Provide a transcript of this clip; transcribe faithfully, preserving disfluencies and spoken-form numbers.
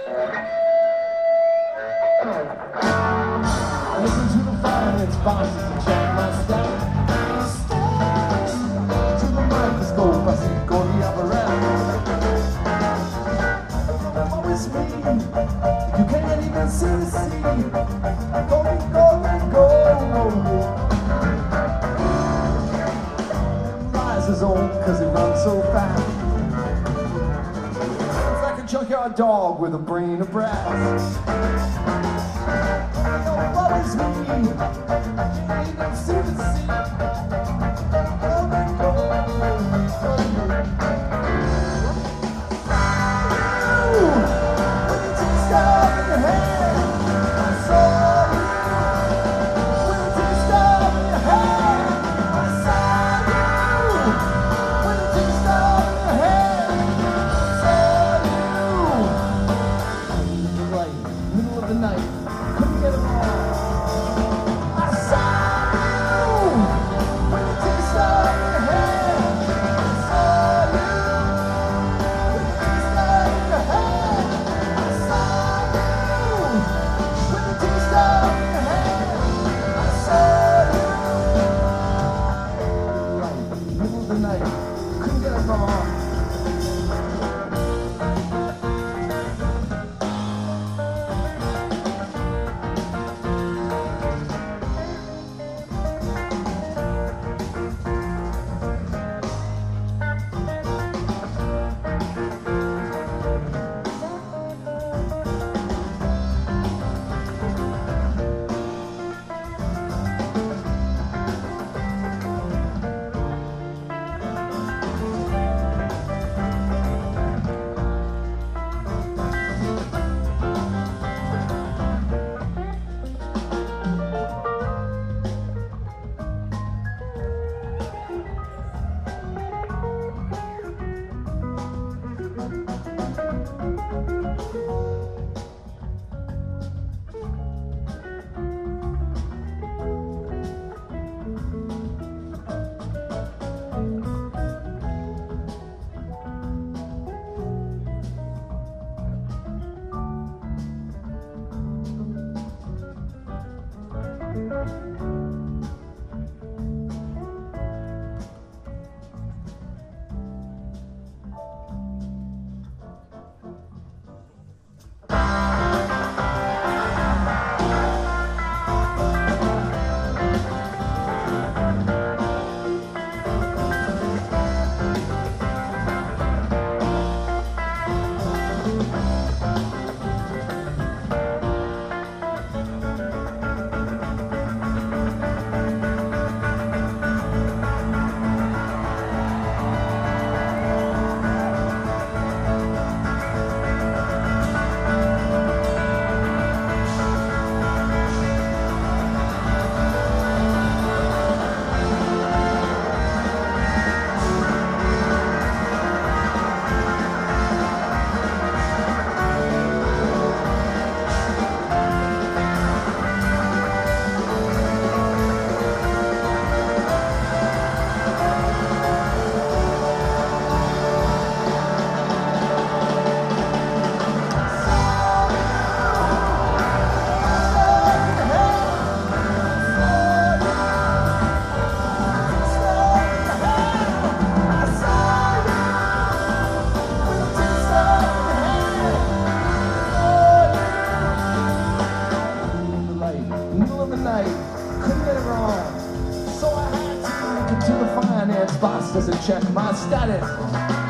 Listen to the finance bosses and check my style. To the microscope, I see go the apparatus. It's me. You can't even see the sea. Go, go, go. Rises on cause it runs so fast. It's like a junkyard dog with a brain of brass. What is me? You can't even see the sea. Go, go, couldn't get it wrong. Boss doesn't check my status.